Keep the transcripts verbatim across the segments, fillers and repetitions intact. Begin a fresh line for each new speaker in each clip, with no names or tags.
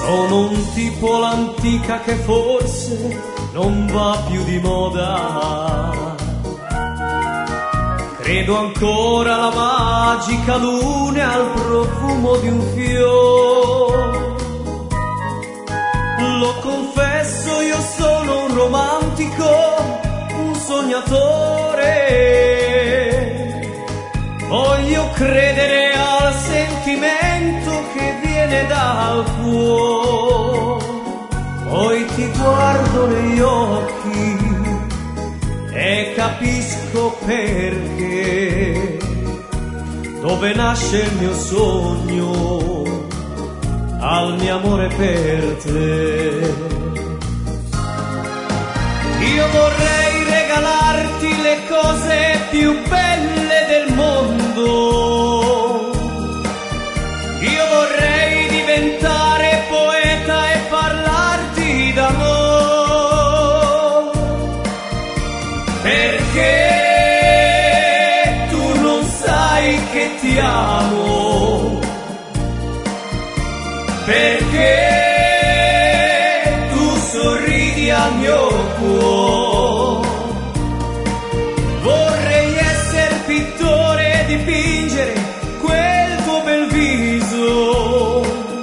Sono un tipo l'antica che forse non va più di moda. Credo ancora alla magica luna e al profumo di un fiore. Lo confesso, io sono un romantico, un sognatore. Voglio credere al sentimento che viene dal cuore. Poi ti guardo negli occhi e capisco perché. Dove nasce il mio sogno, al mio amore per te. Io vorrei regalarti le cose più belle del mondo. Io vorrei diventare poeta e parlarti d'amore, perché tu non sai che ti amo, perché tu sorridi al mio cuore. Vorrei essere pittore e dipingere quel tuo bel viso,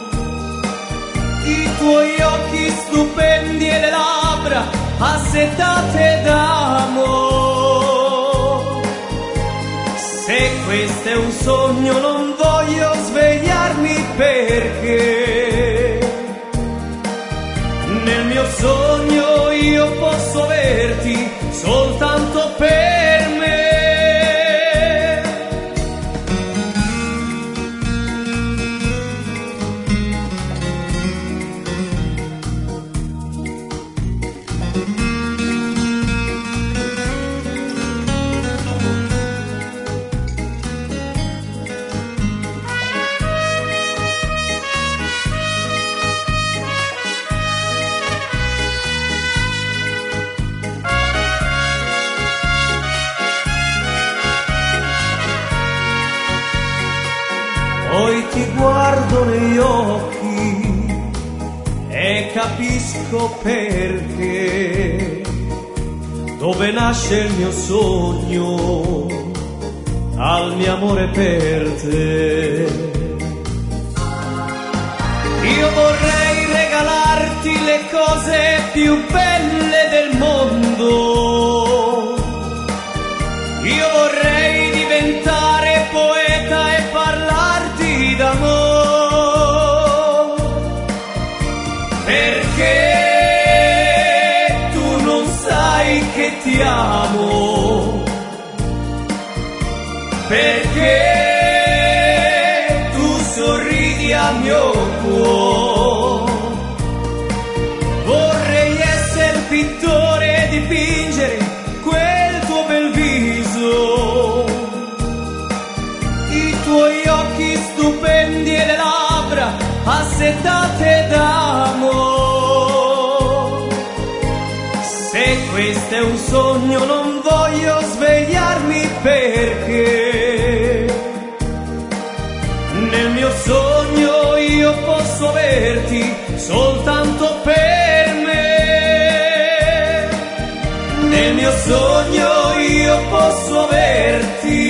i tuoi occhi stupendi e le labbra assetate d'amore. Se questo è un sogno non voglio svegliarmi, perché nel mio sogno io posso averti soltanto per me. Poi ti guardo negli occhi e capisco perché. Dove nasce il mio sogno, al mio amore per te. Io vorrei regalarti le cose più belle del mondo. Io vorrei diventare poeta e parlarti d'amore, perché tu non sai che ti amo, perché tu sorridi al mio cuore. Vorrei essere pittore e dipingere quel tuo bel viso, i tuoi occhi stupendi e le labbra assetate d'amore. Se questo è un sogno non voglio svegliarmi, perché nel mio sogno io posso averti soltanto per me. Nel mio sogno io posso averti